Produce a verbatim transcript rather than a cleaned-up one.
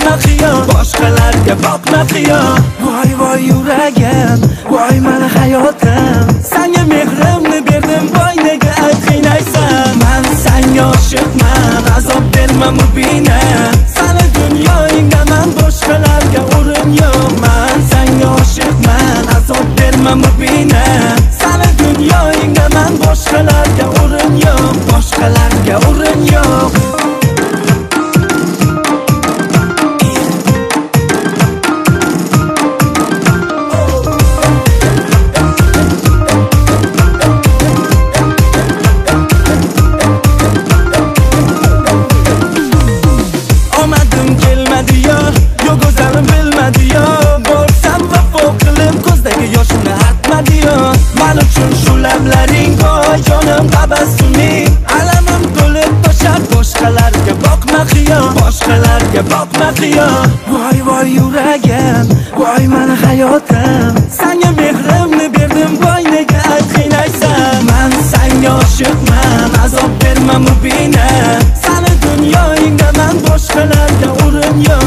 boqma qiyo, boshqalarga boqma qiyo. Voy voy yuragim, voy meni hayotim, senga mehrimni berdim, voy nega qiynaysan? Men senga oshiqman, azob berma mubina, seni dunyoingda men boshqalarga o'rin yo'q. Men senga oshiqman, azob berma mubina, seni dunyoingda men boshqalarga o'rin yo'q, boshqalarga o'rin yo'q. Men uchun shu lablaring boy, jonim tabassuming, alamim to'lib toshar. Boshqalarga boqma qiyo, boshqalarga boqma qiyo. Voy voy yuragim, voy meni hayotim, senga mehrimni berdim, voy nega qiynaysan? Men senga oshiqman, azob berma mubina, seni dunyoingda men boshqalarga o'rin yo'q.